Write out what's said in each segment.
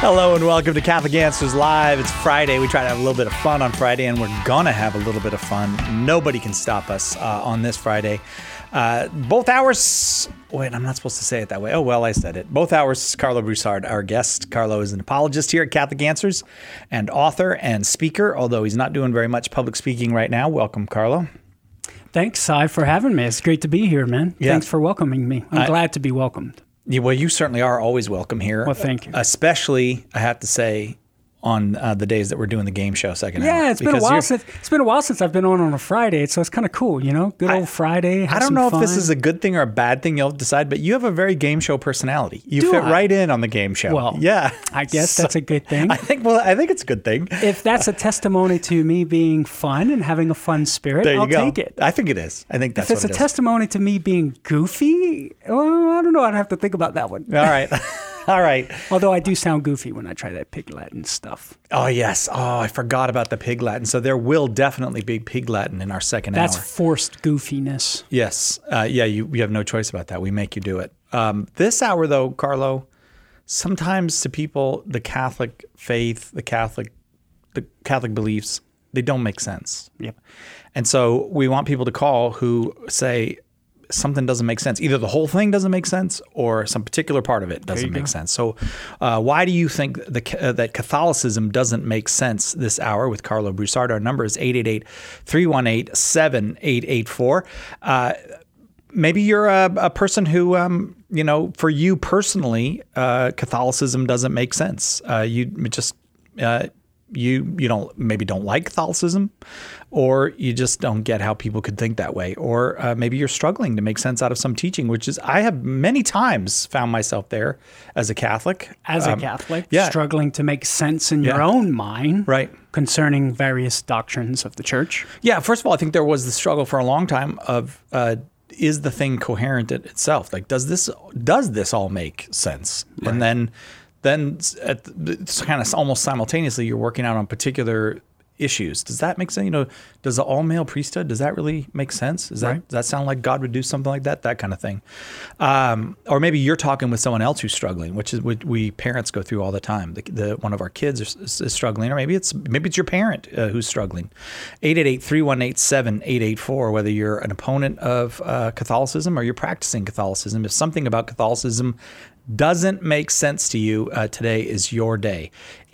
Hello and welcome to Catholic Answers Live. It's Friday. We try to have a little bit of fun on Friday, and we're going to have a little bit of fun. Nobody can stop us on this Friday. Both hours... Wait, I'm not supposed to say it that way. Oh, well, I said it. Both hours, Carlo Broussard, our guest. Carlo is an apologist here at Catholic Answers and author and speaker, although he's not doing very much public speaking right now. Welcome, Carlo. Thanks, Cy, for having me. It's great to be here, man. Yeah. Thanks for welcoming me. I'm glad to be welcomed. Yeah, well, you certainly are always welcome here. Well, thank you. Especially, I have to say, on the days that we're doing the game show second hour. Yeah, it's been a while since I've been on a Friday, so it's kind of cool, you know? Good old Friday. I don't know if this is a good thing or a bad thing. You'll decide, but you have a very game show personality. You fit right in on the game show. Well, yeah. I guess that's a good thing. I think it's a good thing. If that's a testimony to me being fun and having a fun spirit, I'll take it. I think it is. I think that's what it is. If it's a testimony to me being goofy, well, I don't know. I'd have to think about that one. All right. All right. Although I do sound goofy when I try that Pig Latin stuff. Oh, yes. Oh, I forgot about the Pig Latin. So there will definitely be Pig Latin in our second hour. That's forced goofiness. Yes. You have no choice about that. We make you do it. This hour, though, Carlo, sometimes to people, the Catholic faith, the Catholic beliefs, they don't make sense. Yep. And so we want people to call who say, something doesn't make sense. Either the whole thing doesn't make sense or some particular part of it doesn't make sense. So why do you think that Catholicism doesn't make sense this hour with Carlo Broussard? Our number is 888-318-7884. Maybe you're a person who, for you personally, Catholicism doesn't make sense. You don't like Catholicism, or you just don't get how people could think that way, or maybe you're struggling to make sense out of some teaching, which is I have many times found myself there as a Catholic. Struggling to make sense in your own mind, right, concerning various doctrines of the Church. Yeah, first of all, I think there was the struggle for a long time of is the thing coherent in itself? Like, does this all make sense? Right. And then it's kind of almost simultaneously you're working out on particular issues. Does that make sense? Does the all-male priesthood, does that really make sense? Does that sound like God would do something like that? That kind of thing. Or maybe you're talking with someone else who's struggling, which is what we parents go through all the time. One of our kids is struggling, or maybe it's your parent who's struggling. 888-318-7884, whether you're an opponent of Catholicism or you're practicing Catholicism. If something about Catholicism doesn't make sense to you, today is your day.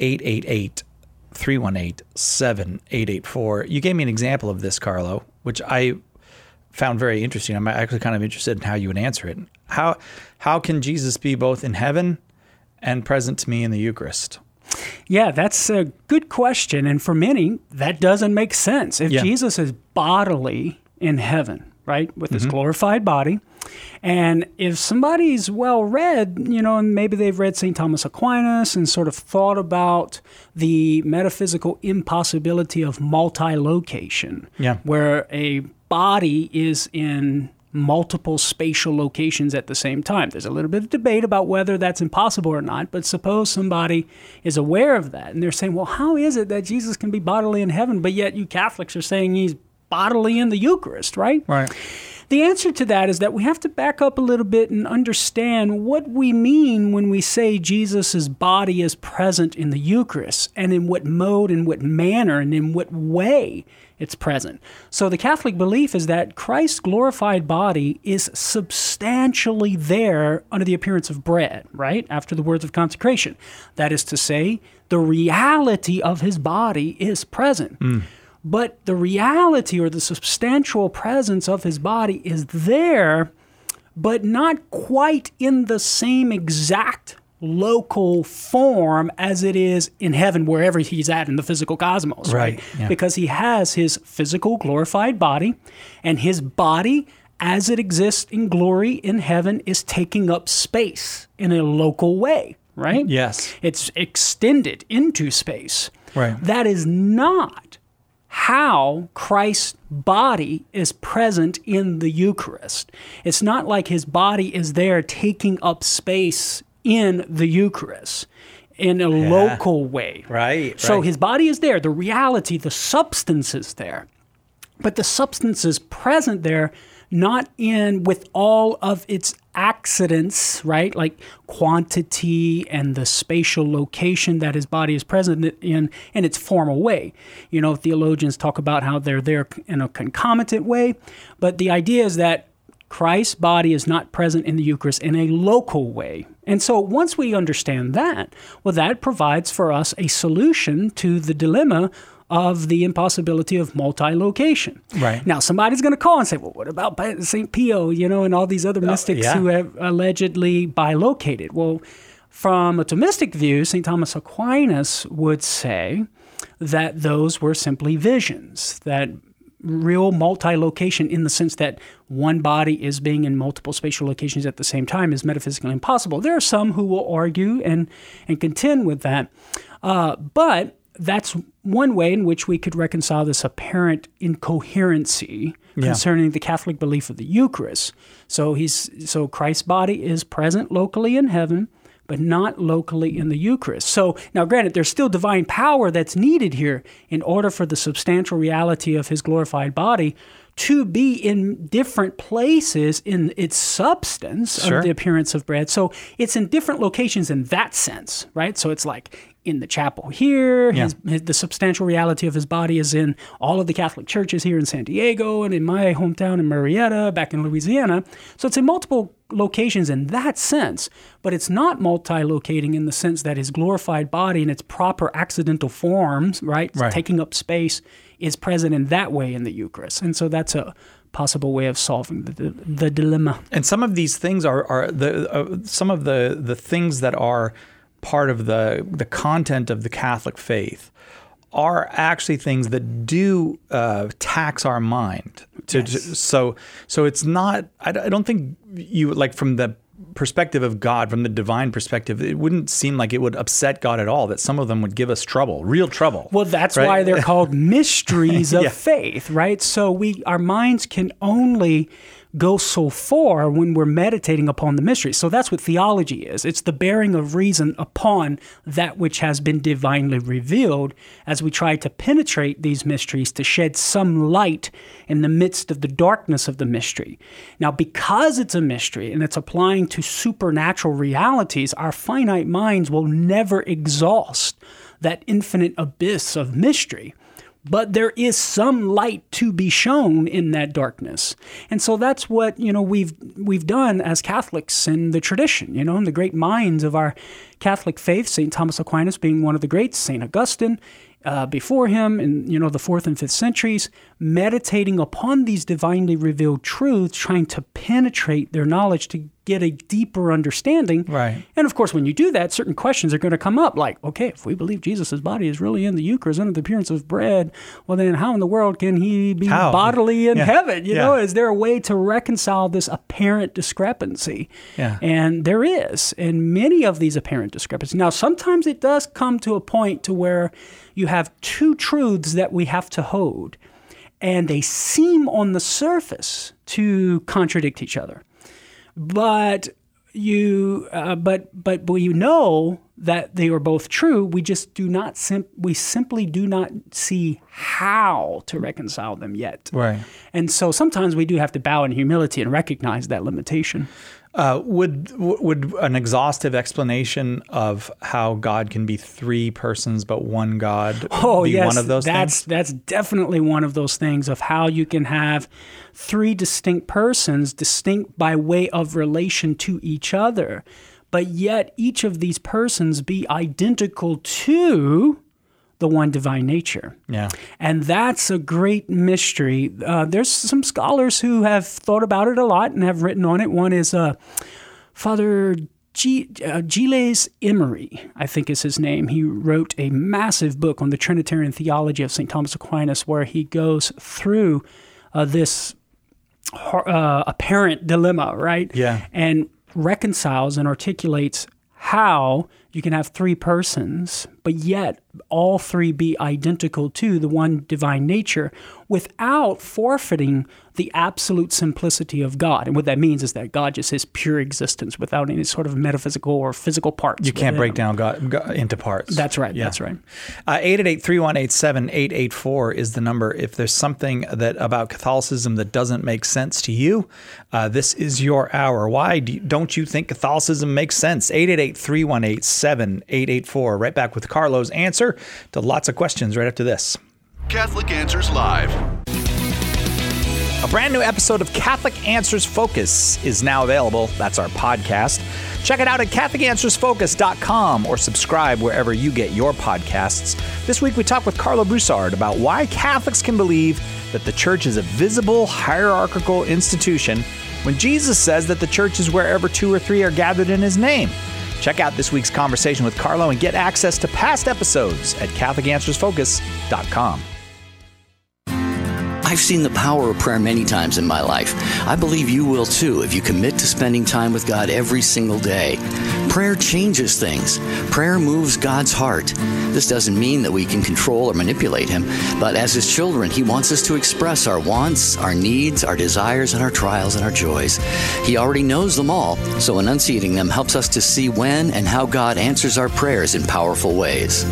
888-318-7884. You gave me an example of this, Carlo, which I found very interesting. I'm actually kind of interested in how you would answer it. How can Jesus be both in heaven and present to me in the Eucharist? Yeah, that's a good question. And for many, that doesn't make sense. If Jesus is bodily in heaven, right, with his glorified body, and if somebody's well-read, and maybe they've read St. Thomas Aquinas and sort of thought about the metaphysical impossibility of multi-location, where a body is in multiple spatial locations at the same time. There's a little bit of debate about whether that's impossible or not, but suppose somebody is aware of that, and they're saying, well, how is it that Jesus can be bodily in heaven, but yet you Catholics are saying he's bodily in the Eucharist, right? Right. The answer to that is that we have to back up a little bit and understand what we mean when we say Jesus' body is present in the Eucharist, and in what mode, in what manner, and in what way it's present. So the Catholic belief is that Christ's glorified body is substantially there under the appearance of bread, right? After the words of consecration. That is to say, the reality of his body is present. But the reality or the substantial presence of his body is there, but not quite in the same exact local form as it is in heaven, wherever he's at in the physical cosmos, right? Yeah. Because he has his physical glorified body, and his body, as it exists in glory in heaven, is taking up space in a local way, right? Yes. It's extended into space. Right. That is not how Christ's body is present in the Eucharist. It's not like his body is there taking up space in the Eucharist in a local way. Right. So his body is there, the reality, the substance is there. But the substance is present there, not with all of its accidents, right? Like quantity and the spatial location that his body is present in its formal way. Theologians talk about how they're there in a concomitant way, but the idea is that Christ's body is not present in the Eucharist in a local way. And so once we understand that, well, that provides for us a solution to the dilemma of the impossibility of multi-location. Right. Now, somebody's going to call and say, well, what about St. Pio, and all these other mystics who have allegedly bilocated? Well, from a Thomistic view, St. Thomas Aquinas would say that those were simply visions, that real multi-location in the sense that one body is being in multiple spatial locations at the same time is metaphysically impossible. There are some who will argue and contend with that, but that's one way in which we could reconcile this apparent incoherency concerning the Catholic belief of the Eucharist. So Christ's body is present locally in heaven, but not locally in the Eucharist. So now, granted, there's still divine power that's needed here in order for the substantial reality of his glorified body to be in different places in its substance of the appearance of bread. So it's in different locations in that sense, right? So it's like in the chapel here, the substantial reality of his body is in all of the Catholic churches here in San Diego and in my hometown in Marietta, back in Louisiana. So it's in multiple locations in that sense, but it's not multi-locating in the sense that his glorified body in its proper accidental forms, right. Taking up space, is present in that way in the Eucharist. And so that's a possible way of solving the dilemma. And some of these things are some of the things that are part of the content of the Catholic faith are actually things that do tax our mind. So it's not. I don't think you, like, from the perspective of God, from the divine perspective, it wouldn't seem like it would upset God at all that some of them would give us trouble, real trouble. Well, that's why they're called mysteries of faith, right? So our minds can only go so far when we're meditating upon the mysteries. So that's what theology is. It's the bearing of reason upon that which has been divinely revealed as we try to penetrate these mysteries to shed some light in the midst of the darkness of the mystery. Now, because it's a mystery and it's applying to supernatural realities, our finite minds will never exhaust that infinite abyss of mystery. But there is some light to be shown in that darkness. And so that's what, we've done as Catholics in the tradition, in the great minds of our Catholic faith, St. Thomas Aquinas being one of the greats, St. Augustine before him in, the 4th and 5th centuries, meditating upon these divinely revealed truths, trying to penetrate their knowledge to get a deeper understanding. Right. And of course, when you do that, certain questions are going to come up like, okay, if we believe Jesus' body is really in the Eucharist under the appearance of bread, well, then how in the world can he be bodily in heaven? You know, is there a way to reconcile this apparent discrepancy? Yeah. And there is, and many of these apparent discrepancies. Now, sometimes it does come to a point to where you have two truths that we have to hold, and they seem on the surface to contradict each other. But you know that they are both true. We just do not we simply do not see how to reconcile them yet. Right. And so sometimes we do have to bow in humility and recognize that limitation. Would an exhaustive explanation of how God can be three persons but one God be one of those things? That's definitely one of those things of how you can have three distinct persons, distinct by way of relation to each other, but yet each of these persons be identical to the one divine nature. Yeah. And that's a great mystery. There's some scholars who have thought about it a lot and have written on it. One is Father Gilles Emery, I think is his name. He wrote a massive book on the Trinitarian theology of St. Thomas Aquinas where he goes through this apparent dilemma, right? Yeah. And reconciles and articulates how you can have three persons, but yet all three be identical to the one divine nature without forfeiting the absolute simplicity of God. And what that means is that God just is pure existence without any sort of metaphysical or physical parts. You can't break down God into parts. That's right. Yeah. That's right. 888-318-7884 is the number. If there's something about Catholicism that doesn't make sense to you, this is your hour. Why don't you think Catholicism makes sense? 888-318-7884. Right back with Carlo's answer to lots of questions right after this. Catholic Answers Live. A brand new episode of Catholic Answers Focus is now available. That's our podcast. Check it out at CatholicAnswersFocus.com or subscribe wherever you get your podcasts. This week we talk with Carlo Broussard about why Catholics can believe that the church is a visible, hierarchical institution when Jesus says that the church is wherever 2 or 3 are gathered in his name. Check out this week's conversation with Carlo and get access to past episodes at CatholicAnswersFocus.com. I've seen the power of prayer many times in my life. I believe you will too if you commit to spending time with God every single day. Prayer changes things. Prayer moves God's heart. This doesn't mean that we can control or manipulate Him, but as His children, He wants us to express our wants, our needs, our desires, and our trials and our joys. He already knows them all, so enunciating them helps us to see when and how God answers our prayers in powerful ways.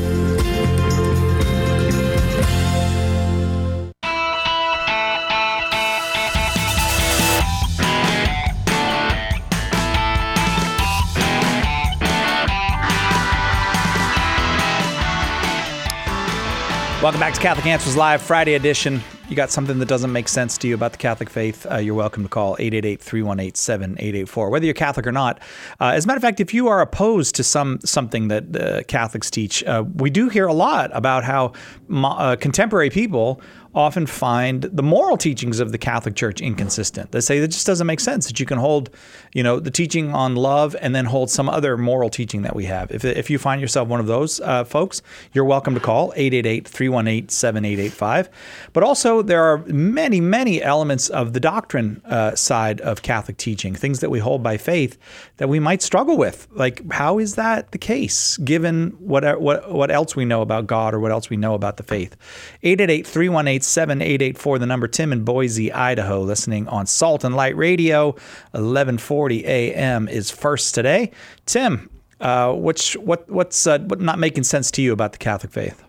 Welcome back to Catholic Answers Live, Friday edition. You got something that doesn't make sense to you about the Catholic faith, you're welcome to call 888-318-7884, whether you're Catholic or not. As a matter of fact, if you are opposed to something that Catholics teach, we do hear a lot about how contemporary people often find the moral teachings of the Catholic Church inconsistent. They say it just doesn't make sense that you can hold, the teaching on love and then hold some other moral teaching that we have. If you find yourself one of those folks, you're welcome to call 888-318-7885. But also, there are many, many elements of the doctrine side of Catholic teaching, things that we hold by faith that we might struggle with. Like, how is that the case, given what else we know about God or what else we know about the faith? 888-318-7884, the number. Tim in Boise, Idaho, listening on Salt and Light Radio, 1140 a.m. is first today. Tim, what's not making sense to you about the Catholic faith?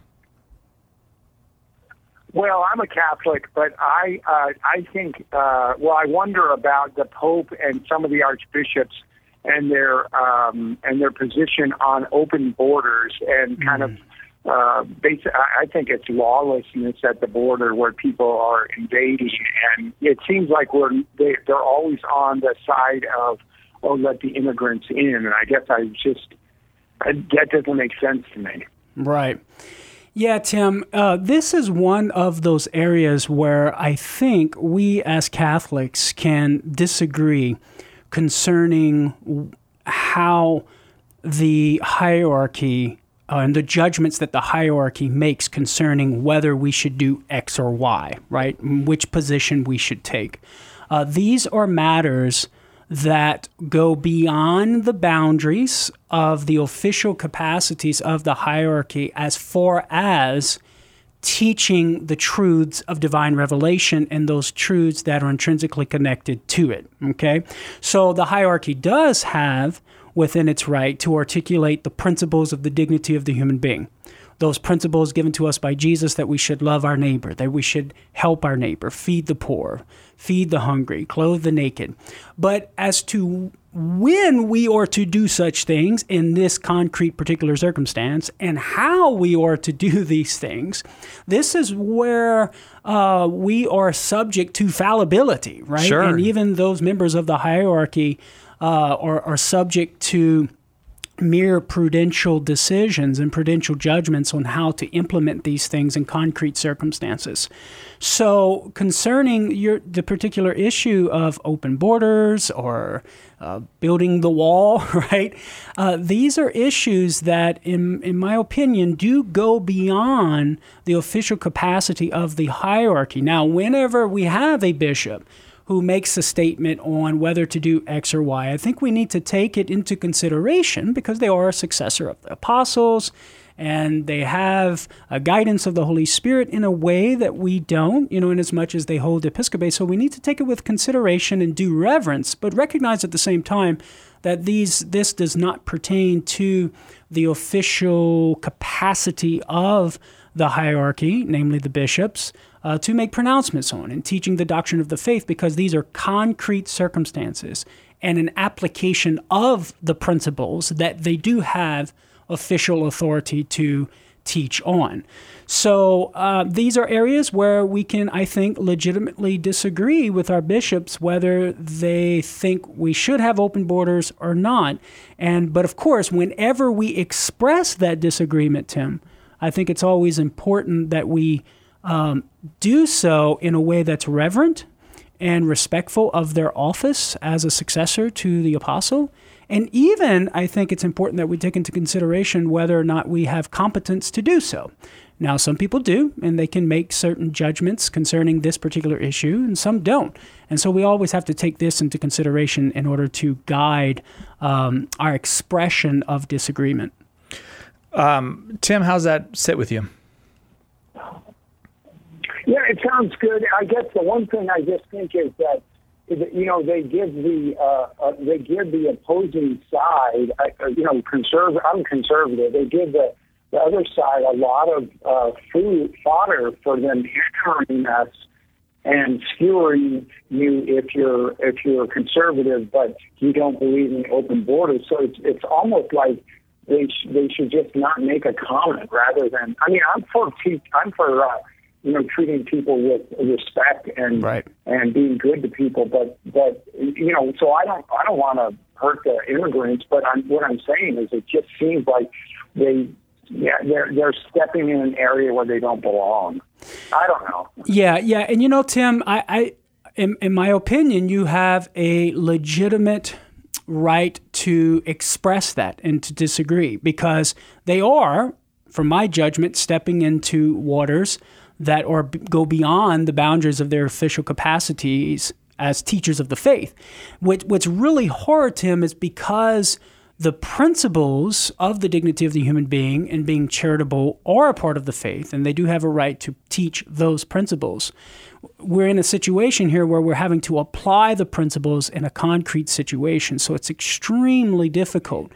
Well, I'm a Catholic, but I think I wonder about the Pope and some of the archbishops and their position on open borders and kind of I think it's lawlessness at the border where people are invading, and it seems like they're always on the side of, let the immigrants in, and I guess that doesn't make sense to me. Right. Yeah, Tim, this is one of those areas where I think we as Catholics can disagree concerning how the hierarchy and the judgments that the hierarchy makes concerning whether we should do X or Y, right? Which position we should take. These are matters that go beyond the boundaries of the official capacities of the hierarchy as far as teaching the truths of divine revelation and those truths that are intrinsically connected to it, okay? So the hierarchy does have within its right to articulate the principles of the dignity of the human being. Those principles given to us by Jesus, that we should love our neighbor, that we should help our neighbor, feed the poor, feed the hungry, clothe the naked. But as to when we are to do such things in this concrete particular circumstance and how we are to do these things, this is where we are subject to fallibility, right? Sure. And even those members of the hierarchy are subject to mere prudential decisions and prudential judgments on how to implement these things in concrete circumstances. So concerning the particular issue of open borders or building the wall, right? These are issues that, in my opinion, do go beyond the official capacity of the hierarchy. Now, whenever we have a bishop who makes a statement on whether to do X or Y, I think we need to take it into consideration because they are a successor of the apostles and they have a guidance of the Holy Spirit in a way that we don't, in as much as they hold episcopate. So we need to take it with consideration and due reverence, but recognize at the same time that this does not pertain to the official capacity of the hierarchy, namely the bishops, to make pronouncements on and teaching the doctrine of the faith, because these are concrete circumstances and an application of the principles that they do have official authority to teach on. So these are areas where we can, I think, legitimately disagree with our bishops whether they think we should have open borders or not. But of course, whenever we express that disagreement, Tim, I think it's always important that we do so in a way that's reverent and respectful of their office as a successor to the apostle. And even, I think it's important that we take into consideration whether or not we have competence to do so. Now, some people do, and they can make certain judgments concerning this particular issue, and some don't. And so we always have to take this into consideration in order to guide our expression of disagreement. Tim, how's that sit with you? Yeah, it sounds good. I guess the one thing I just think is that they give the opposing side, I'm conservative. They give the other side a lot of fodder for them hammering us and skewering you if you're conservative, but you don't believe in open borders. So it's almost like they should just not make a comment rather than. I mean, I'm for treating people with respect and and being good to people, but so I don't want to hurt the immigrants, but what I'm saying is it just seems like they're stepping in an area where they don't belong. I don't know. Yeah, and Tim, I in my opinion, you have a legitimate right to express that and to disagree, because they are, from my judgment, stepping into waters that go beyond the boundaries of their official capacities as teachers of the faith. What's really hard, Tim, is because the principles of the dignity of the human being and being charitable are a part of the faith, and they do have a right to teach those principles. We're in a situation here where we're having to apply the principles in a concrete situation, so it's extremely difficult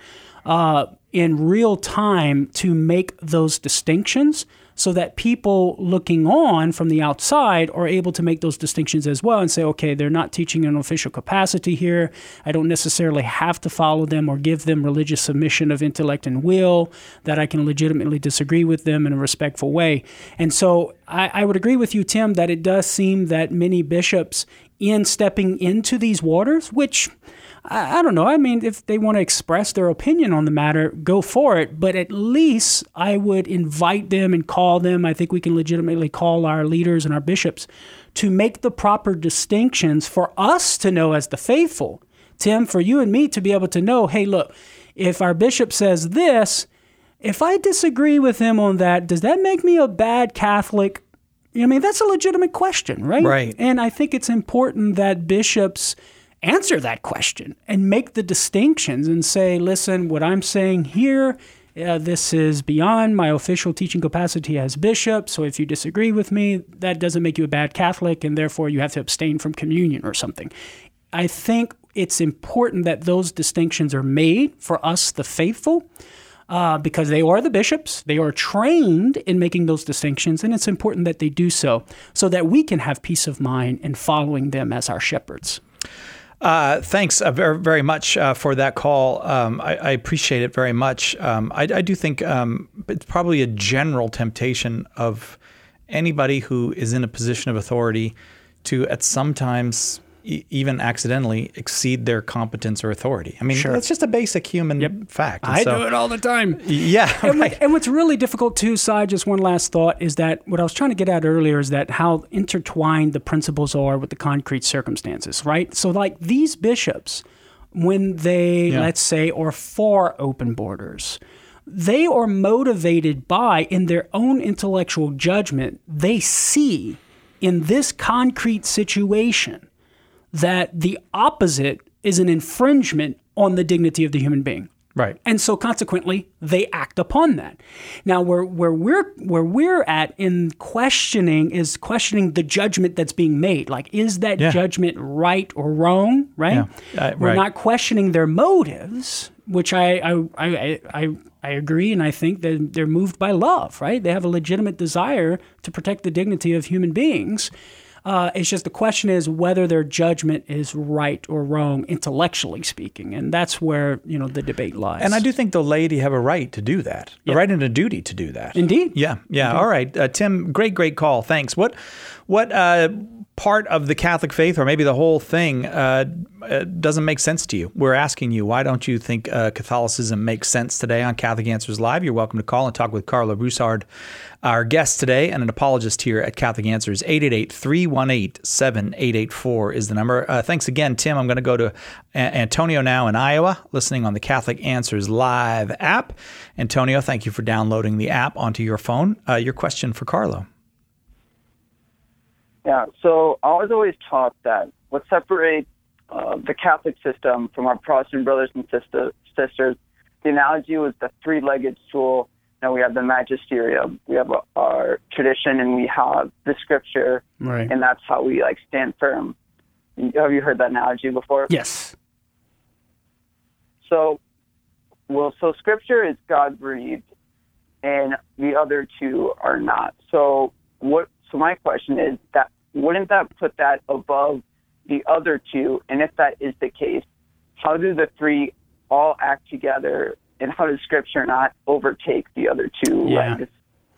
in real time to make those distinctions so that people looking on from the outside are able to make those distinctions as well and say, okay, they're not teaching an official capacity here. I don't necessarily have to follow them or give them religious submission of intellect and will, that I can legitimately disagree with them in a respectful way. And so I would agree with you, Tim, that it does seem that many bishops, in stepping into these waters, which I don't know. I mean, if they want to express their opinion on the matter, go for it. But at least I would invite them and call them. I think we can legitimately call our leaders and our bishops to make the proper distinctions for us to know as the faithful. Tim, for you and me to be able to know, hey, look, if our bishop says this, if I disagree with him on that, does that make me a bad Catholic? I mean, that's a legitimate question, right? Right. And I think it's important that bishops answer that question and make the distinctions and say, listen, what I'm saying here, this is beyond my official teaching capacity as bishop. So if you disagree with me, that doesn't make you a bad Catholic, and therefore you have to abstain from communion or something. I think it's important that those distinctions are made for us, the faithful, because they are the bishops. They are trained in making those distinctions, and it's important that they do so that we can have peace of mind in following them as our shepherds. Thanks very, very much for that call. I appreciate it very much. I do think it's probably a general temptation of anybody who is in a position of authority to, at some times, even accidentally, exceed their competence or authority. I mean, It's just a basic human fact. And do it all the time. Yeah. And what's really difficult too, Si, just one last thought, is that what I was trying to get at earlier is that how intertwined the principles are with the concrete circumstances, right? So like these bishops, when they, let's say, are for open borders, they are motivated by, in their own intellectual judgment, they see in this concrete situation that the opposite is an infringement on the dignity of the human being. Right. And so consequently, they act upon that. Now, where we're at in questioning is questioning the judgment that's being made. Like, is that judgment right or wrong? Right. We're not questioning their motives, which I agree, and I think that they're moved by love. Right. They have a legitimate desire to protect the dignity of human beings. It's just the question is whether their judgment is right or wrong, intellectually speaking, and that's where the debate lies. And I do think the laity have a right to do that, a right and a duty to do that. Indeed. Yeah. Indeed. All right, Tim. Great call. Thanks. What part of the Catholic faith, or maybe the whole thing, doesn't make sense to you? We're asking you, why don't you think Catholicism makes sense today on Catholic Answers Live? You're welcome to call and talk with Carlo Broussard, our guest today, and an apologist here at Catholic Answers. 888-318-7884 is the number. Thanks again, Tim. I'm going to go to Antonio now in Iowa, listening on the Catholic Answers Live app. Antonio, thank you for downloading the app onto your phone. Your question for Carlo. Yeah, so I was always taught that what separates the Catholic system from our Protestant brothers and sisters, the analogy was the three-legged stool. Now we have the magisterium, we have our tradition, and we have the scripture, right? And that's how we stand firm. Have you heard that analogy before? Yes. So scripture is God-breathed, and the other two are not. So my question is that wouldn't that put that above the other two? And if that is the case, how do the three all act together, and how does Scripture not overtake the other two legs?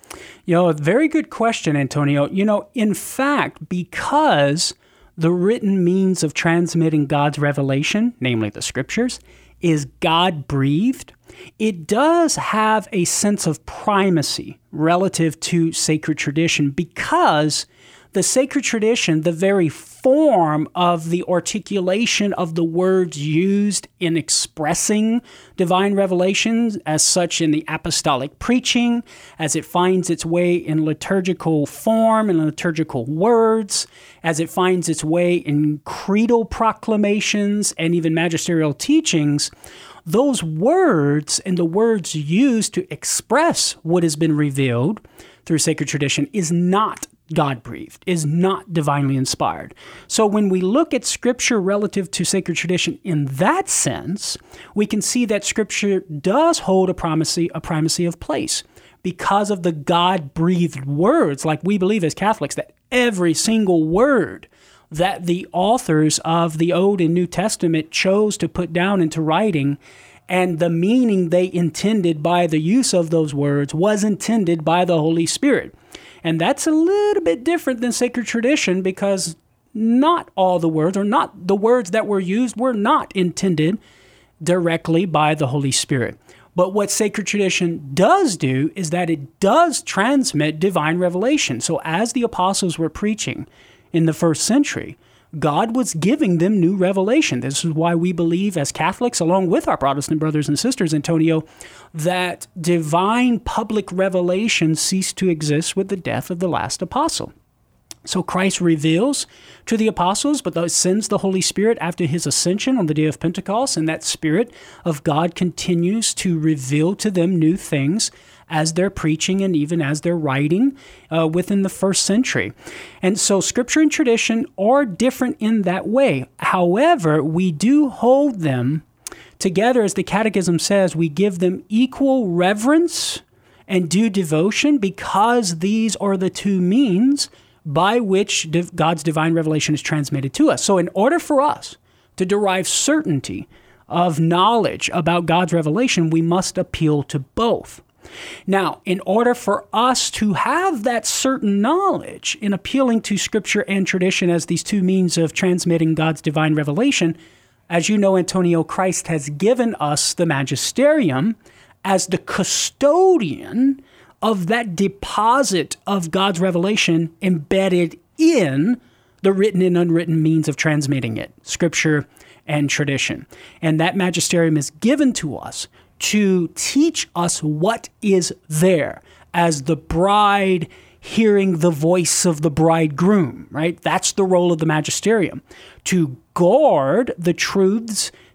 Very good question, Antonio. In fact, because the written means of transmitting God's revelation, namely the Scriptures, is God-breathed, it does have a sense of primacy relative to sacred tradition, because the sacred tradition, the very form of the articulation of the words used in expressing divine revelations, as such in the apostolic preaching, as it finds its way in liturgical form and liturgical words, as it finds its way in creedal proclamations and even magisterial teachings, those words and the words used to express what has been revealed through sacred tradition is not God-breathed, is not divinely inspired. So when we look at Scripture relative to sacred tradition in that sense, we can see that Scripture does hold a primacy of place because of the God-breathed words, like we believe as Catholics that every single word that the authors of the Old and New Testament chose to put down into writing, and the meaning they intended by the use of those words was intended by the Holy Spirit. And that's a little bit different than sacred tradition, because not all the words, or not the words that were used, were not intended directly by the Holy Spirit. But what sacred tradition does do is that it does transmit divine revelation. So as the apostles were preaching in the first century, God was giving them new revelation. This is why we believe as Catholics, along with our Protestant brothers and sisters, Antonio, that divine public revelation ceased to exist with the death of the last apostle. So Christ reveals to the apostles, but sends the Holy Spirit after his ascension on the day of Pentecost, and that Spirit of God continues to reveal to them new things as they're preaching and even as they're writing within the first century. And so Scripture and tradition are different in that way. However, we do hold them together, as the Catechism says, we give them equal reverence and due devotion, because these are the two means by which God's divine revelation is transmitted to us. So in order for us to derive certainty of knowledge about God's revelation, we must appeal to both. Now, in order for us to have that certain knowledge in appealing to Scripture and tradition as these two means of transmitting God's divine revelation, as you know, Antonio, Christ has given us the magisterium as the custodian of that deposit of God's revelation embedded in the written and unwritten means of transmitting it, Scripture and tradition. And that magisterium is given to us to teach us what is there as the bride hearing the voice of the bridegroom, right? That's the role of the magisterium, to guard the truths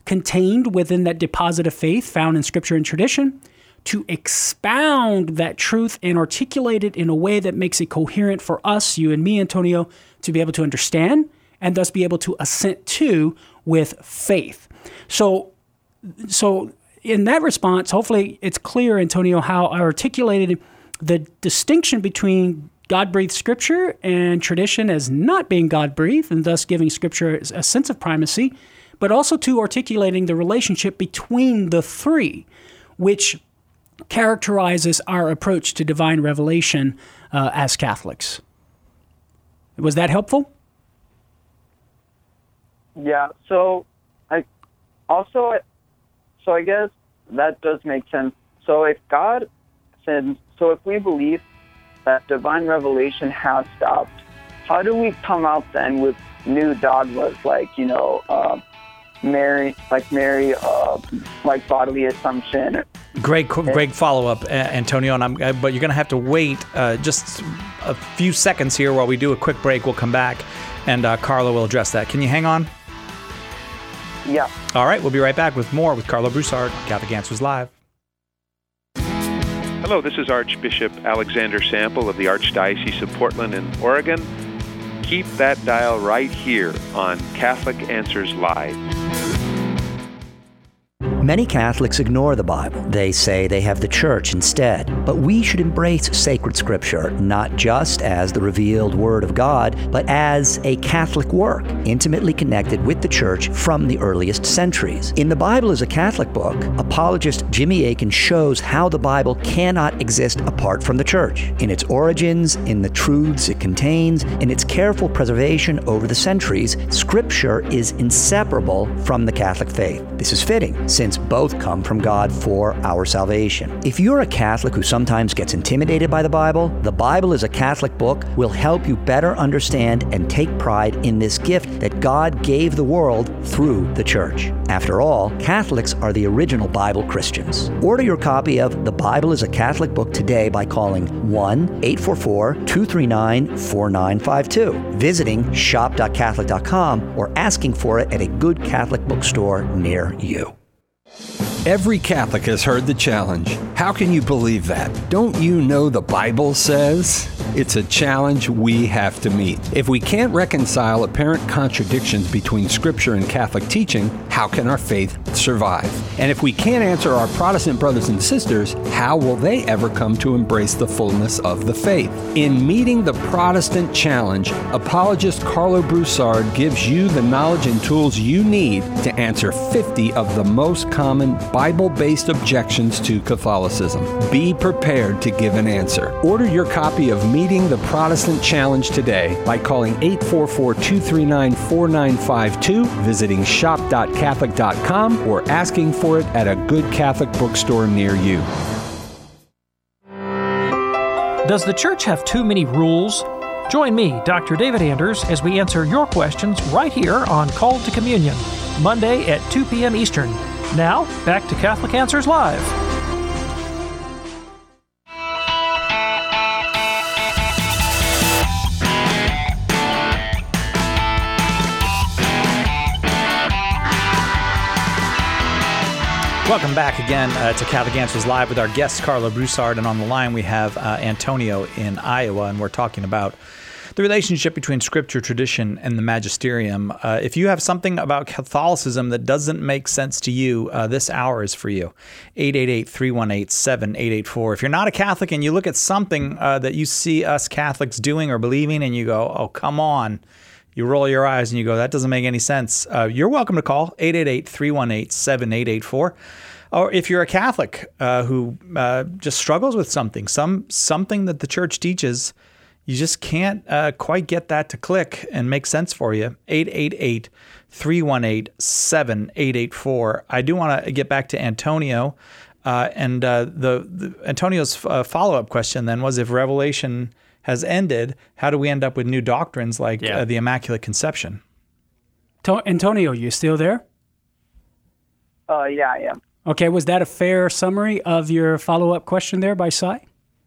contained within that deposit of faith found in Scripture and tradition, to expound that truth and articulate it in a way that makes it coherent for us, you and me, Antonio, to be able to understand and thus be able to assent to with faith. So in that response, hopefully it's clear, Antonio, how I articulated the distinction between God-breathed Scripture and tradition as not being God-breathed and thus giving Scripture a sense of primacy, but also to articulating the relationship between the three, which characterizes our approach to divine revelation as Catholics. Was that helpful? Yeah. So I guess that does make sense. So if we believe that divine revelation has stopped, how do we come out then with new dogmas like Mary, like bodily assumption? Great follow-up, Antonio. But you're going to have to wait just a few seconds here while we do a quick break. We'll come back, and Carlo will address that. Can you hang on? Yeah. All right, we'll be right back with more with Carlo Broussard, Catholic Answers Live. Hello, this is Archbishop Alexander Sample of the Archdiocese of Portland in Oregon. Keep that dial right here on Catholic Answers Live. Many Catholics ignore the Bible. They say they have the Church instead. But we should embrace sacred Scripture, not just as the revealed Word of God, but as a Catholic work, intimately connected with the Church from the earliest centuries. In The Bible as a Catholic Book, apologist Jimmy Akin shows how the Bible cannot exist apart from the Church, in its origins, in the truths it contains, in its careful preservation over the centuries. Scripture is inseparable from the Catholic faith. This is fitting, since both come from God for our salvation. If you're a Catholic who sometimes gets intimidated by the Bible as a Catholic Book will help you better understand and take pride in this gift that God gave the world through the Church. After all, Catholics are the original Bible Christians. Order your copy of The Bible as a Catholic Book today by calling 1-844-239-4952, visiting shop.catholic.com, or asking for it at a good Catholic bookstore near you. Every Catholic has heard the challenge. How can you believe that? Don't you know the Bible says? It's a challenge we have to meet. If we can't reconcile apparent contradictions between Scripture and Catholic teaching, how can our faith survive? And if we can't answer our Protestant brothers and sisters, how will they ever come to embrace the fullness of the faith? In meeting the Protestant challenge, apologist Carlo Broussard gives you the knowledge and tools you need to answer 50 of the most common Bible-based objections to Catholicism. Be prepared to give an answer. Order your copy of Meeting the Protestant Challenge today by calling 844-239-4952, visiting shop.catholic.com, or asking for it at a good Catholic bookstore near you. Does the Church have too many rules? Join me, Dr. David Anders, as we answer your questions right here on Called to Communion, Monday at 2 p.m. Eastern. Now, back to Catholic Answers Live. Welcome back again to Catholic Answers Live with our guest, Carlo Broussard. And on the line, we have Antonio in Iowa, and we're talking about the relationship between Scripture, tradition, and the magisterium. If you have something about Catholicism that doesn't make sense to you, this hour is for you. 888-318-7884. If you're not a Catholic and you look at something that you see us Catholics doing or believing and you go, oh, come on, you roll your eyes and you go, that doesn't make any sense, you're welcome to call 888-318-7884. Or if you're a Catholic who just struggles with something that the Church teaches, you just can't quite get that to click and make sense for you. 888-318-7884. I do want to get back to Antonio. And the Antonio's follow-up question then was, if Revelation has ended, how do we end up with new doctrines like the Immaculate Conception? Antonio, you still there? Yeah, I am. Okay, was that a fair summary of your follow-up question there by Sai?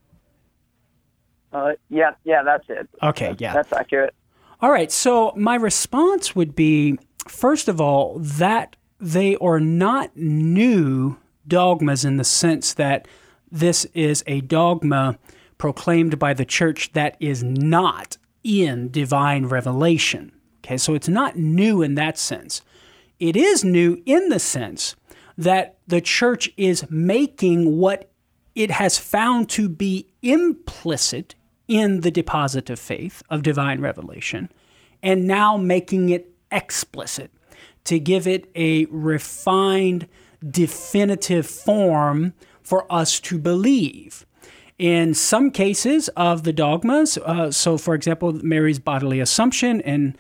Yeah, that's it. Okay, yeah. That's accurate. All right, so my response would be, first of all, that they are not new dogmas in the sense that this is a dogma proclaimed by the church that is not in divine revelation. Okay, so it's not new in that sense. It is new in the sense that the church is making what it has found to be implicit in the deposit of faith, of divine revelation, and now making it explicit to give it a refined, definitive form for us to believe. In some cases of the dogmas, so for example, Mary's bodily assumption in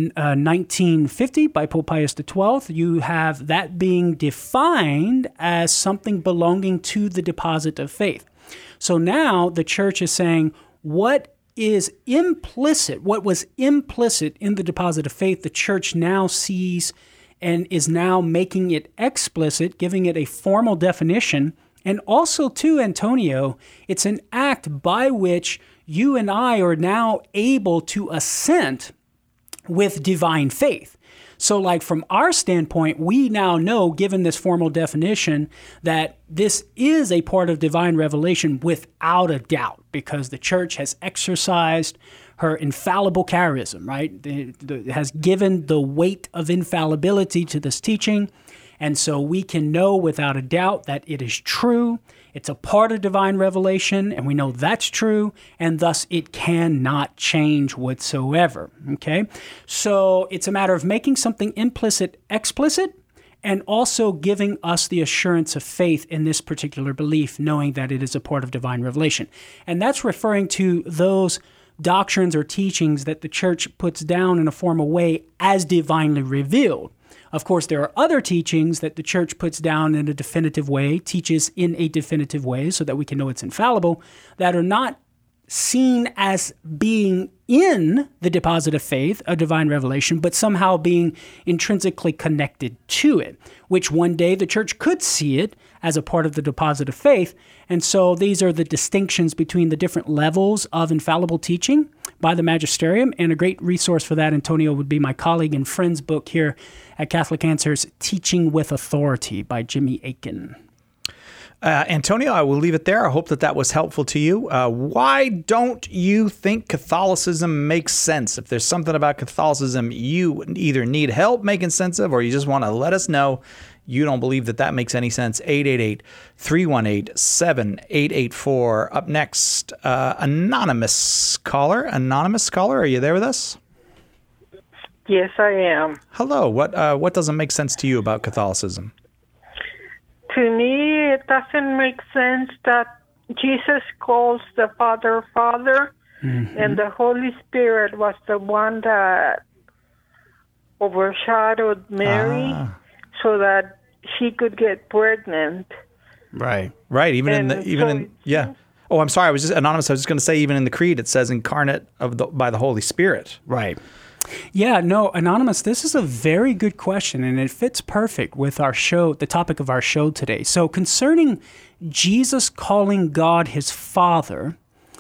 1950 by Pope Pius XII, you have that being defined as something belonging to the deposit of faith. So now the church is saying what is implicit, what was implicit in the deposit of faith, the church now sees and is now making it explicit, giving it a formal definition. And also, too, Antonio, it's an act by which you and I are now able to assent with divine faith. So like from our standpoint, we now know, given this formal definition, that this is a part of divine revelation without a doubt, because the church has exercised her infallible charism, right? It has given the weight of infallibility to this teaching. And so we can know without a doubt that it is true. It's a part of divine revelation, and we know that's true, and thus it cannot change whatsoever, okay? So it's a matter of making something implicit explicit, and also giving us the assurance of faith in this particular belief, knowing that it is a part of divine revelation. And that's referring to those doctrines or teachings that the church puts down in a formal way as divinely revealed. Of course, there are other teachings that the church puts down in a definitive way, teaches in a definitive way so that we can know it's infallible, that are not seen as being in the deposit of faith, a divine revelation, but somehow being intrinsically connected to it, which one day the church could see it as a part of the deposit of faith. And so these are the distinctions between the different levels of infallible teaching by the magisterium. And a great resource for that, Antonio, would be my colleague and friend's book here at Catholic Answers, Teaching with Authority by Jimmy Akin. Antonio, I will leave it there. I hope that was helpful to you. Why don't you think Catholicism makes sense? If there's something about Catholicism you either need help making sense of, or you just want to let us know you don't believe that makes any sense, 888-318-7884. Up next, Anonymous caller. Anonymous caller, are you there with us? Yes, I am. Hello. What doesn't make sense to you about Catholicism? To me, it doesn't make sense that Jesus calls the Father, Father, and the Holy Spirit was the one that overshadowed Mary so that she could get pregnant. Right. Yeah. Oh, I'm sorry. I was just going to say, even in the Creed, it says incarnate by the Holy Spirit. Right. Yeah, no, Anonymous, this is a very good question, and it fits perfect with our show, the topic of our show today. So concerning Jesus calling God his Father,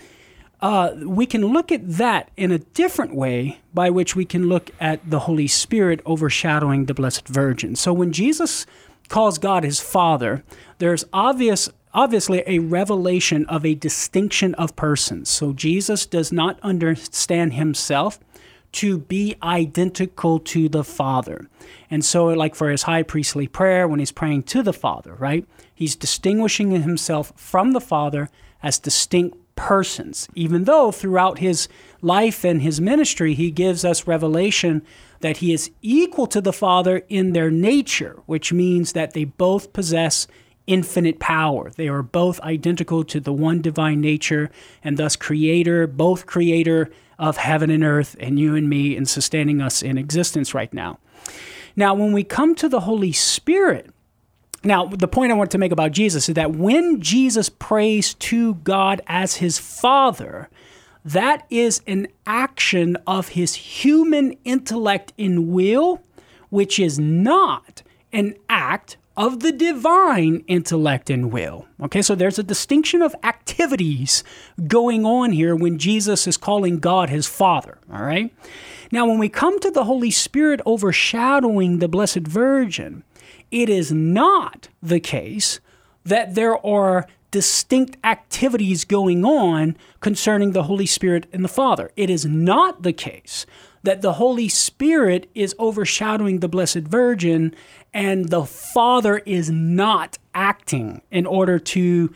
we can look at that in a different way by which we can look at the Holy Spirit overshadowing the Blessed Virgin. So when Jesus calls God his Father, there's obviously a revelation of a distinction of persons. So Jesus does not understand himself to be identical to the Father. And so like for his high priestly prayer, when he's praying to the Father, right? He's distinguishing himself from the Father as distinct persons, even though throughout his life and his ministry, he gives us revelation that he is equal to the Father in their nature, which means that they both possess infinite power. They are both identical to the one divine nature, and thus both creator of heaven and earth, and you and me, and sustaining us in existence right now. Now, when we come to the Holy Spirit, now the point I want to make about Jesus is that when Jesus prays to God as his Father, that is an action of his human intellect and will, which is not an act of the divine intellect and will. Okay, so there's a distinction of activities going on here when Jesus is calling God his Father, all right? Now, when we come to the Holy Spirit overshadowing the Blessed Virgin, it is not the case that there are distinct activities going on concerning the Holy Spirit and the Father. It is not the case that the Holy Spirit is overshadowing the Blessed Virgin and the Father is not acting in order to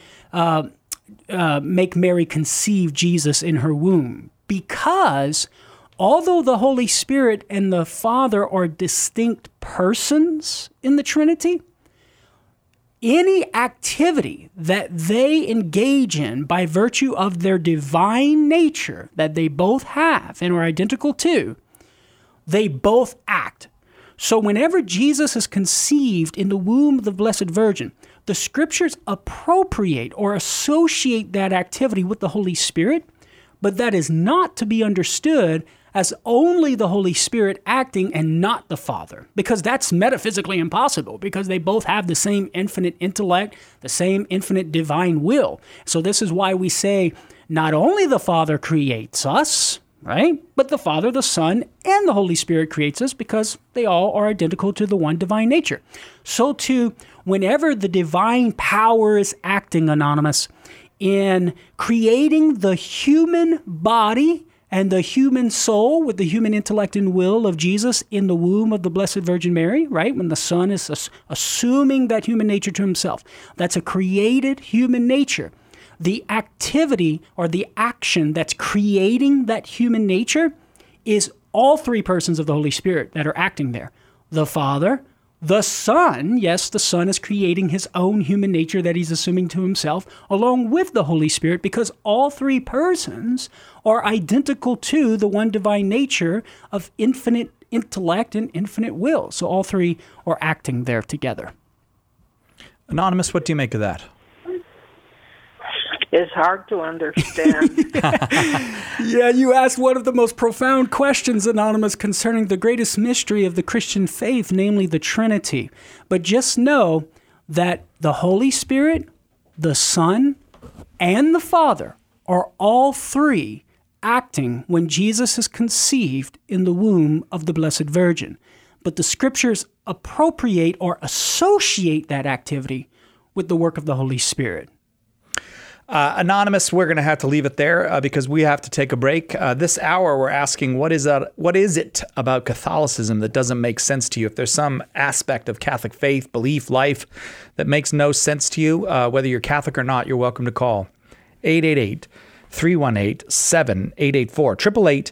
make Mary conceive Jesus in her womb. Because although the Holy Spirit and the Father are distinct persons in the Trinity, any activity that they engage in by virtue of their divine nature that they both have and are identical to, they both act. So whenever Jesus is conceived in the womb of the Blessed Virgin, the Scriptures appropriate or associate that activity with the Holy Spirit, but that is not to be understood as only the Holy Spirit acting and not the Father, because that's metaphysically impossible, because they both have the same infinite intellect, the same infinite divine will. So this is why we say not only the Father creates us, right, but the Father, the Son, and the Holy Spirit creates us, because they all are identical to the one divine nature. So too, whenever the divine power is acting, Anonymous, in creating the human body and the human soul with the human intellect and will of Jesus in the womb of the Blessed Virgin Mary, right? When the Son is assuming that human nature to himself. That's a created human nature. The activity or the action that's creating that human nature is all three persons of the Holy Spirit that are acting there. The Father, the Son, yes, the Son is creating his own human nature that he's assuming to himself, along with the Holy Spirit, because all three persons are identical to the one divine nature of infinite intellect and infinite will. So all three are acting there together. Anonymous, what do you make of that? It's hard to understand. Yeah, you asked one of the most profound questions, Anonymous, concerning the greatest mystery of the Christian faith, namely the Trinity. But just know that the Holy Spirit, the Son, and the Father are all three acting when Jesus is conceived in the womb of the Blessed Virgin. But the Scriptures appropriate or associate that activity with the work of the Holy Spirit. Anonymous, we're going to have to leave it there because we have to take a break. This hour, we're asking, what is it about Catholicism that doesn't make sense to you? If there's some aspect of Catholic faith, belief, life that makes no sense to you, whether you're Catholic or not, you're welcome to call 888-318-7884,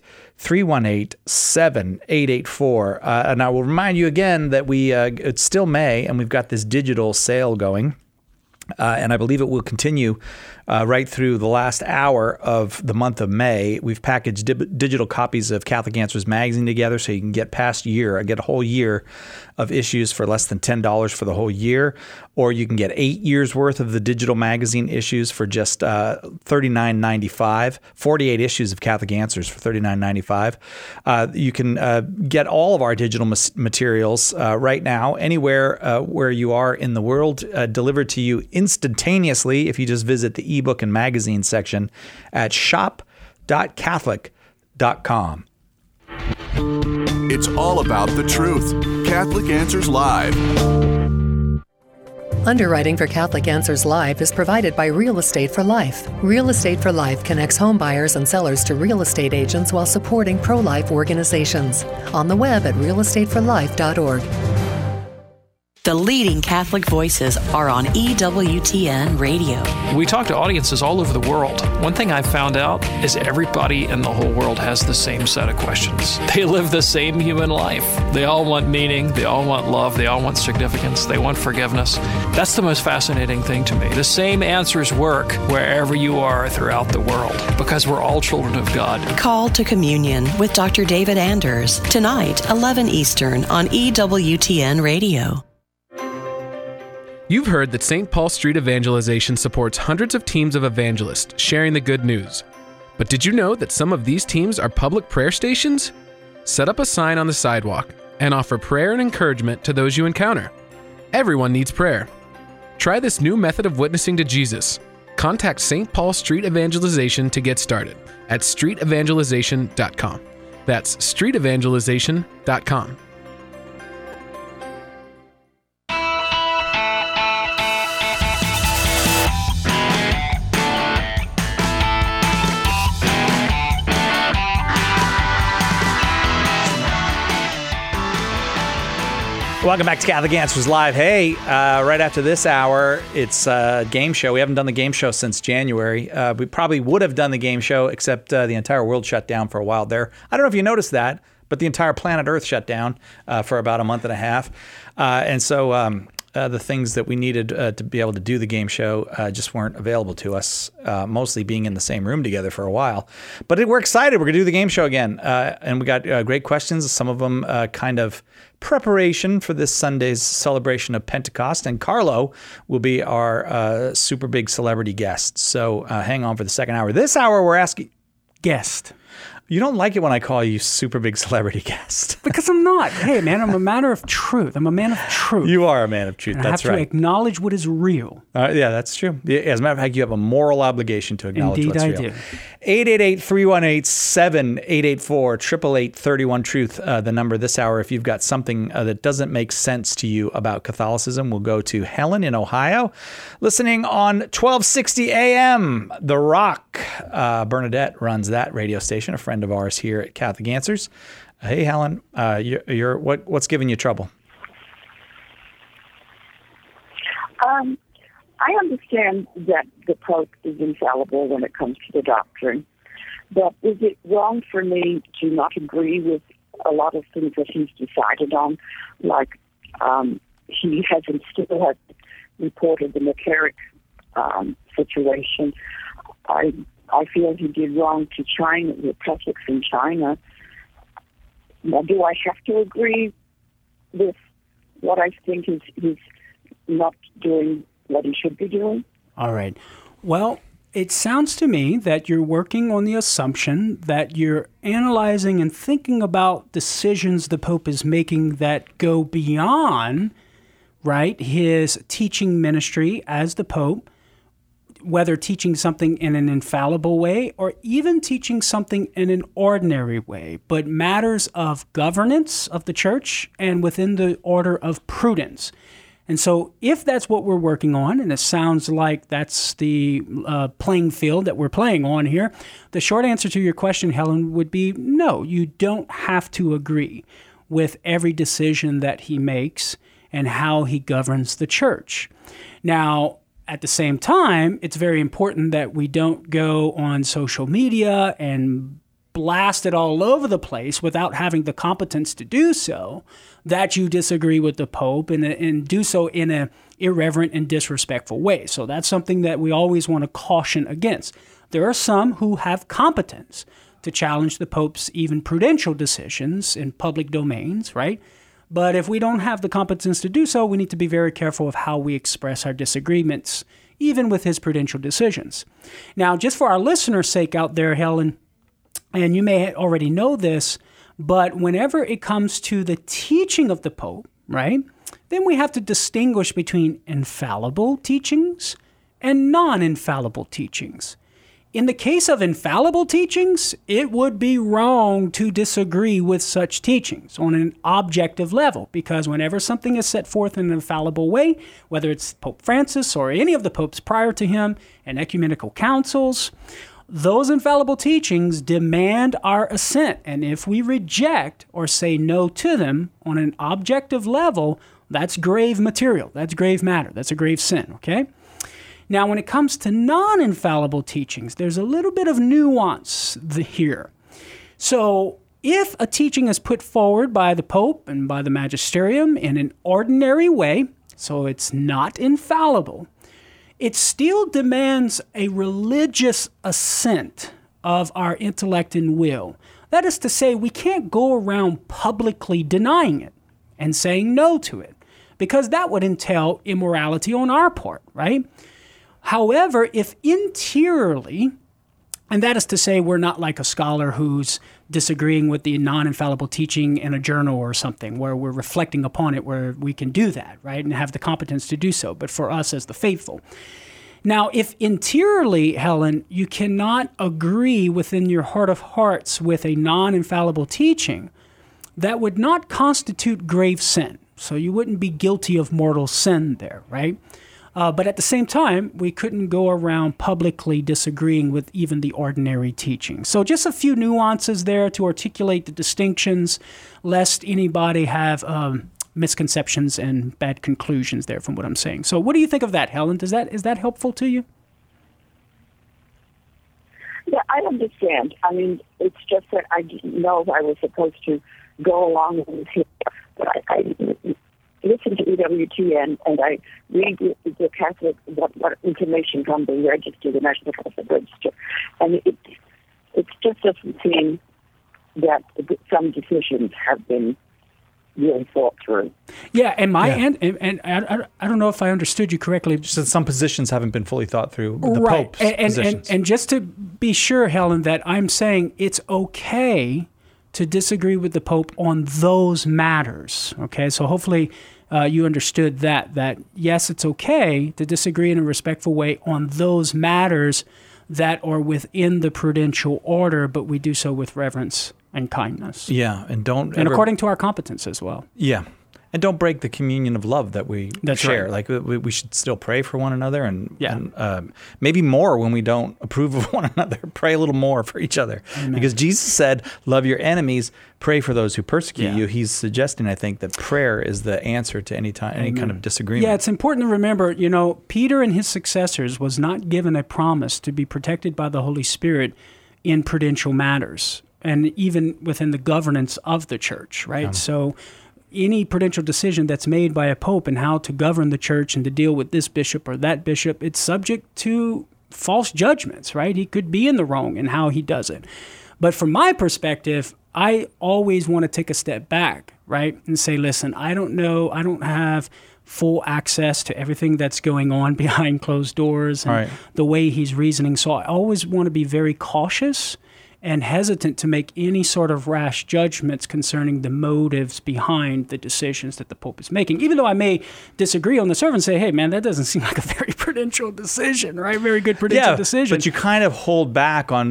888-318-7884. And I will remind you again that it's still May, and we've got this digital sale going. And I believe it will continue right through the last hour of the month of May. We've packaged digital copies of Catholic Answers magazine together so you can get get a whole year of issues for less than $10 for the whole year. Or you can get 8 years worth of the digital magazine issues for just $39.95, 48 issues of Catholic Answers for $39.95. You can get all of our digital materials right now, anywhere where you are in the world, delivered to you instantaneously if you just visit the ebook and magazine section at shop.catholic.com. It's all about the truth. Catholic Answers Live. Underwriting for Catholic Answers Live is provided by Real Estate for Life. Real Estate for Life connects home buyers and sellers to real estate agents while supporting pro-life organizations. On the web at realestateforlife.org. The leading Catholic voices are on EWTN Radio. We talk to audiences all over the world. One thing I've found out is everybody in the whole world has the same set of questions. They live the same human life. They all want meaning. They all want love. They all want significance. They want forgiveness. That's the most fascinating thing to me. The same answers work wherever you are throughout the world because we're all children of God. Call to Communion with Dr. David Anders tonight, 11 Eastern on EWTN Radio. You've heard that St. Paul Street Evangelization supports hundreds of teams of evangelists sharing the good news. But did you know that some of these teams are public prayer stations? Set up a sign on the sidewalk and offer prayer and encouragement to those you encounter. Everyone needs prayer. Try this new method of witnessing to Jesus. Contact St. Paul Street Evangelization to get started at streetevangelization.com. That's streetevangelization.com. Welcome back to Catholic Answers Live. Hey, right after this hour, it's a game show. We haven't done the game show since January. We probably would have done the game show, except the entire world shut down for a while there. I don't know if you noticed that, but the entire planet Earth shut down for about a month and a half. And so the things that we needed to be able to do the game show just weren't available to us, mostly being in the same room together for a while. But we're excited. We're going to do the game show again. And we got great questions, some of them kind of preparation for this Sunday's celebration of Pentecost. And Carlo will be our super big celebrity guest. So hang on for the second hour. This hour, we're asking... Guest. You don't like it when I call you super big celebrity guest. Because I'm not. Hey, man, I'm a matter of truth. I'm a man of truth. You are a man of truth. And that's I have right. to acknowledge what is real. Yeah, that's true. As a matter of fact, you have a moral obligation to acknowledge Indeed, what's I real. do. 888-318-7884, 888-888-31-TRUTH, the number this hour. If you've got something that doesn't make sense to you about Catholicism, we'll go to Helen in Ohio, listening on 1260 AM. The Rock. Bernadette runs that radio station, a friend of ours here at Catholic Answers. Hey, Helen, what's giving you trouble? I understand that the Pope is infallible when it comes to the doctrine, but is it wrong for me to not agree with a lot of things that he's decided on? Like he still has reported the McCarrick situation. I feel he did wrong to China, the Catholics in China. Now, do I have to agree with what I think he's not doing what he should be doing? All right. Well, it sounds to me that you're working on the assumption that you're analyzing and thinking about decisions the Pope is making that go beyond, right, his teaching ministry as the Pope, whether teaching something in an infallible way or even teaching something in an ordinary way, but matters of governance of the church and within the order of prudence. And so if that's what we're working on, and it sounds like that's the playing field that we're playing on here, the short answer to your question, Helen, would be no, you don't have to agree with every decision that he makes and how he governs the church. Now, at the same time, it's very important that we don't go on social media and blast it all over the place without having the competence to do so, that you disagree with the Pope and do so in an irreverent and disrespectful way. So that's something that we always want to caution against. There are some who have competence to challenge the Pope's even prudential decisions in public domains, right? But if we don't have the competence to do so, we need to be very careful of how we express our disagreements, even with his prudential decisions. Now, just for our listeners' sake out there, Helen, and you may already know this, but whenever it comes to the teaching of the Pope, right, then we have to distinguish between infallible teachings and non-infallible teachings. In the case of infallible teachings, it would be wrong to disagree with such teachings on an objective level, because whenever something is set forth in an infallible way, whether it's Pope Francis or any of the popes prior to him and ecumenical councils, those infallible teachings demand our assent. And if we reject or say no to them on an objective level, that's grave material. That's grave matter. That's a grave sin, okay? Now, when it comes to non-infallible teachings, there's a little bit of nuance here. So if a teaching is put forward by the Pope and by the magisterium in an ordinary way, so it's not infallible, it still demands a religious assent of our intellect and will. That is to say, we can't go around publicly denying it and saying no to it, because that would entail immorality on our part, right? However, if interiorly, and that is to say we're not like a scholar who's disagreeing with the non-infallible teaching in a journal or something, where we're reflecting upon it, where we can do that, right, and have the competence to do so, but for us as the faithful. Now, if interiorly, Helen, you cannot agree within your heart of hearts with a non-infallible teaching, that would not constitute grave sin. So you wouldn't be guilty of mortal sin there, right? But at the same time, we couldn't go around publicly disagreeing with even the ordinary teaching. So just a few nuances there to articulate the distinctions, lest anybody have misconceptions and bad conclusions there from what I'm saying. So what do you think of that, Helen? Is that helpful to you? Yeah, I understand. I mean, it's just that I didn't know I was supposed to go along with him. But I listen to EWTN, and I read the Catholic, what information from the register, the National Catholic Register. And it just doesn't seem that some decisions have been really thought through. Yeah, and I don't know if I understood you correctly. Just that some positions haven't been fully thought through. The right. Pope's positions. And just to be sure, Helen, that I'm saying it's okay to disagree with the Pope on those matters. Okay, so hopefully you understood that yes, it's okay to disagree in a respectful way on those matters that are within the prudential order, but we do so with reverence and kindness. Yeah, and according to our competence as well. Yeah, and don't break the communion of love that we share. Right. Like we should still pray for one another, and maybe more when we don't approve of one another. Pray a little more for each other. Amen. Because Jesus said, "Love your enemies, pray for those who persecute you." He's suggesting, I think, that prayer is the answer to any kind of disagreement. Yeah, it's important to remember. Peter and his successors was not given a promise to be protected by the Holy Spirit in prudential matters, and even within the governance of the church, right? So any prudential decision that's made by a pope and how to govern the church and to deal with this bishop or that bishop, it's subject to false judgments, right? He could be in the wrong in how he does it. But from my perspective, I always want to take a step back, right? And say, listen, I don't know, I don't have full access to everything that's going on behind closed doors and the way he's reasoning. So I always want to be very cautious and hesitant to make any sort of rash judgments concerning the motives behind the decisions that the Pope is making. Even though I may disagree on the sermon and say, hey, man, that doesn't seem like a very prudential decision, right? Very good prudential decision. But you kind of hold back on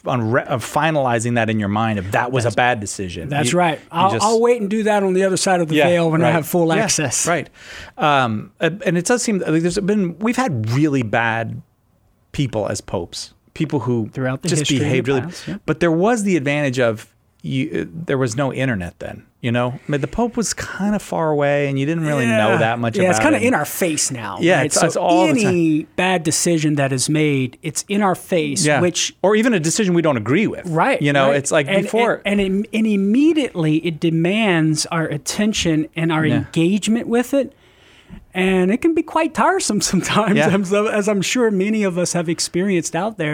finalizing that in your mind if that was a bad decision. That's right. I'll wait and do that on the other side of the veil when I have full access. Right. And it does seem that we've had really bad people as popes. People who just behaved really, but there was the advantage of there was no internet then. I mean, the Pope was kind of far away, and you didn't really know that much about it. Yeah, it's kind of in our face now. Yeah, right? it's all the time. Any bad decision that is made, it's in our face. Yeah. Or even a decision we don't agree with. Right. It's like before. And immediately it demands our attention and our engagement with it. And it can be quite tiresome sometimes, as I'm sure many of us have experienced out there,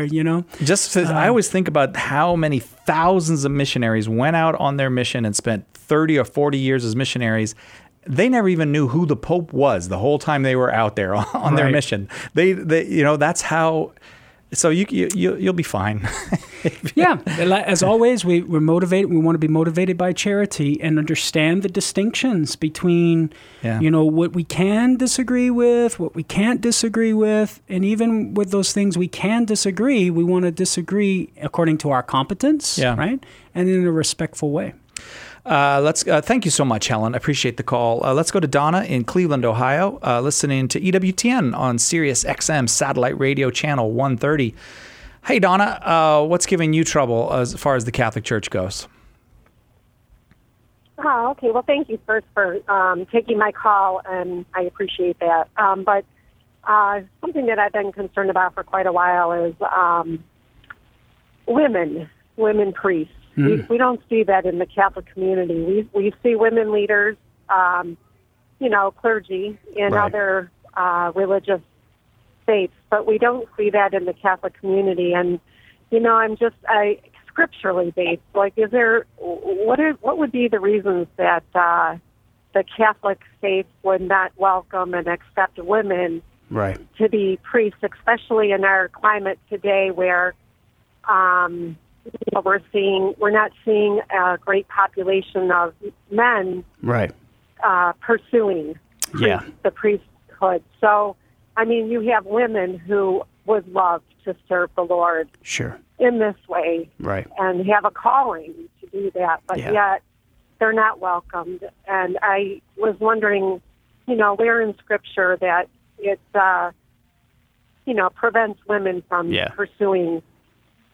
I always think about how many thousands of missionaries went out on their mission and spent 30 or 40 years as missionaries. They never even knew who the Pope was the whole time they were out there on their mission. They that's how. So you'll be fine. Yeah, as always, we're motivated. We want to be motivated by charity and understand the distinctions between, what we can disagree with, what we can't disagree with, and even with those things we can disagree, we want to disagree according to our competence, right, and in a respectful way. Thank you so much, Helen. I appreciate the call. Let's go to Donna in Cleveland, Ohio, listening to EWTN on Sirius XM Satellite Radio Channel 130. Hey, Donna, what's giving you trouble as far as the Catholic Church goes? Oh, okay. Well, thank you first for taking my call, and I appreciate that. But something that I've been concerned about for quite a while is women priests. We don't see that in the Catholic community. We see women leaders, clergy in other religious faiths, but we don't see that in the Catholic community. And, I'm just scripturally based. Like, what would be the reasons that the Catholic faith would not welcome and accept women to be priests, especially in our climate today where we're not seeing a great population of men pursuing the priesthood. So, I mean, you have women who would love to serve the Lord in this way and have a calling to do that, but yet they're not welcomed. And I was wondering, where in Scripture that it, prevents women from pursuing.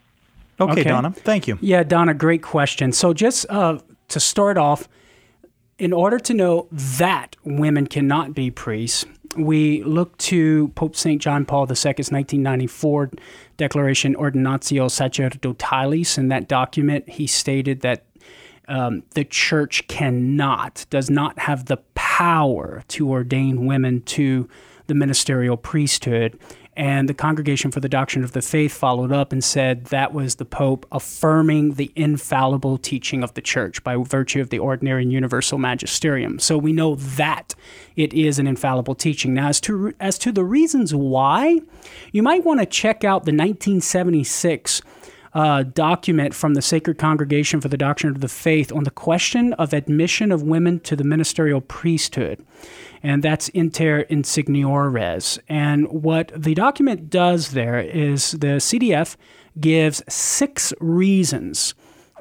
Okay, Donna, thank you. Yeah, Donna, great question. So just to start off, in order to know that women cannot be priests, we look to Pope St. John Paul II's 1994 Declaration Ordinatio Sacerdotalis. In that document, he stated that the church does not have the power to ordain women to the ministerial priesthood. And the Congregation for the Doctrine of the Faith followed up and said that was the Pope affirming the infallible teaching of the Church by virtue of the ordinary and universal magisterium. So we know that it is an infallible teaching. Now, as to the reasons why, you might want to check out the 1976 document from the Sacred Congregation for the Doctrine of the Faith on the question of admission of women to the ministerial priesthood. And that's Inter Insigniores. And what the document does there is the CDF gives 6 reasons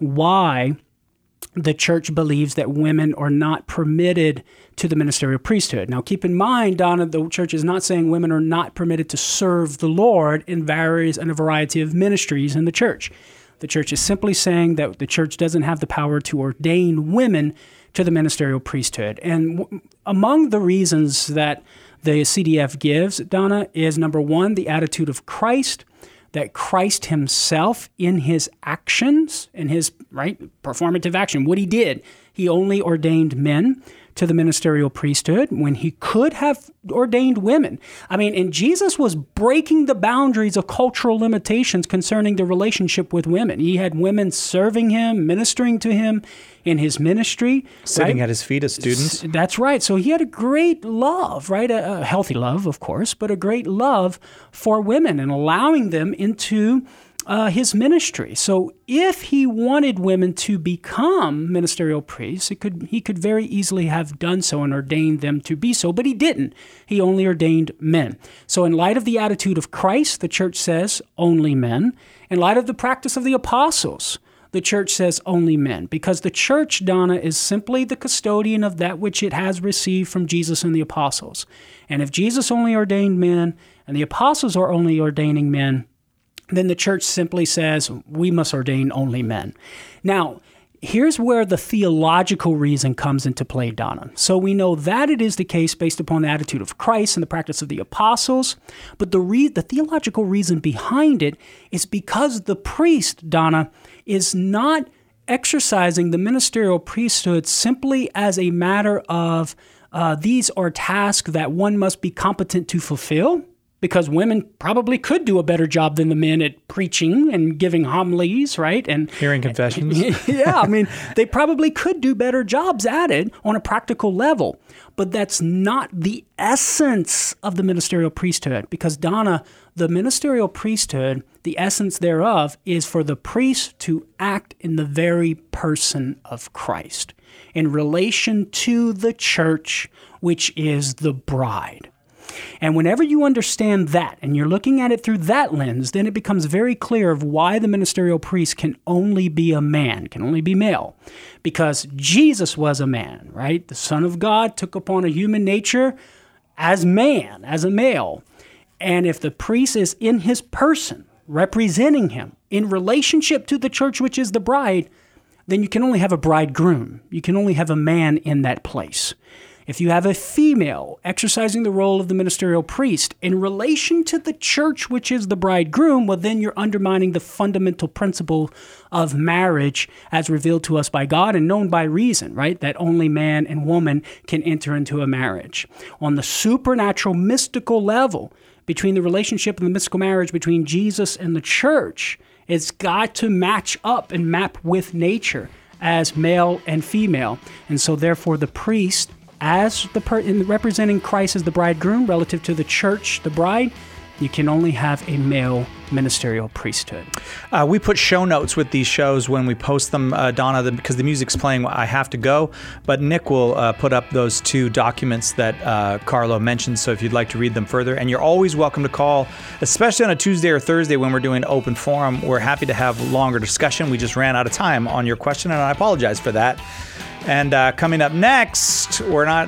why the church believes that women are not permitted to the ministerial priesthood. Now, keep in mind, Donna, the church is not saying women are not permitted to serve the Lord in a variety of ministries in the church. The church is simply saying that the church doesn't have the power to ordain women to the ministerial priesthood. And among the reasons that the CDF gives, Donna, is number 1, the attitude of Christ, that Christ himself in his actions, in his performative action, what he did, he only ordained men to the ministerial priesthood when he could have ordained women. I mean, and Jesus was breaking the boundaries of cultural limitations concerning the relationship with women. He had women serving him, ministering to him in his ministry. Sitting at his feet as students. That's right. So he had a great love, right? A healthy love, of course, but a great love for women and allowing them into his ministry. So if he wanted women to become ministerial priests, he could very easily have done so and ordained them to be so, but he didn't. He only ordained men. So in light of the attitude of Christ, the church says only men. In light of the practice of the apostles, the church says only men, because the church, Donna, is simply the custodian of that which it has received from Jesus and the apostles. And if Jesus only ordained men and the apostles are only ordaining men, then the church simply says, we must ordain only men. Now, here's where the theological reason comes into play, Donna. So we know that it is the case based upon the attitude of Christ and the practice of the apostles, but the theological reason behind it is because the priest, Donna, is not exercising the ministerial priesthood simply as a matter of these are tasks that one must be competent to fulfill, because women probably could do a better job than the men at preaching and giving homilies, right? And hearing confessions. Yeah, I mean, they probably could do better jobs at it on a practical level. But that's not the essence of the ministerial priesthood, because, Donna, the ministerial priesthood, the essence thereof is for the priest to act in the very person of Christ in relation to the church, which is the bride. And whenever you understand that, and you're looking at it through that lens, then it becomes very clear of why the ministerial priest can only be a man, can only be male. Because Jesus was a man, right? The Son of God took upon a human nature as man, as a male. And if the priest is in his person, representing him in relationship to the church, which is the bride, then you can only have a bridegroom. You can only have a man in that place. If you have a female exercising the role of the ministerial priest in relation to the church, which is the bridegroom, well, then you're undermining the fundamental principle of marriage as revealed to us by God and known by reason, right? That only man and woman can enter into a marriage. On the supernatural, mystical level, between the relationship and the mystical marriage between Jesus and the church, it's got to match up and map with nature as male and female. And so therefore the priest, as in representing Christ as the bridegroom relative to the church, the bride, you can only have a male ministerial priesthood. We put show notes with these shows when we post them, Donna, because the music's playing, I have to go. But Nick will put up those 2 documents that Carlo mentioned, so if you'd like to read them further. And you're always welcome to call, especially on a Tuesday or Thursday when we're doing open forum. We're happy to have longer discussion. We just ran out of time on your question, and I apologize for that. And coming up next, we're not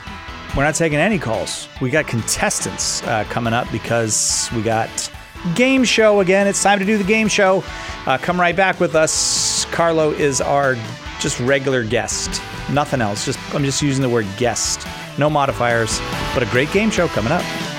taking any calls. We got contestants coming up because we got game show again. It's time to do the game show. Come right back with us. Carlo is our just regular guest Nothing else. I'm just using the word guest. No modifiers, but a great game show coming up.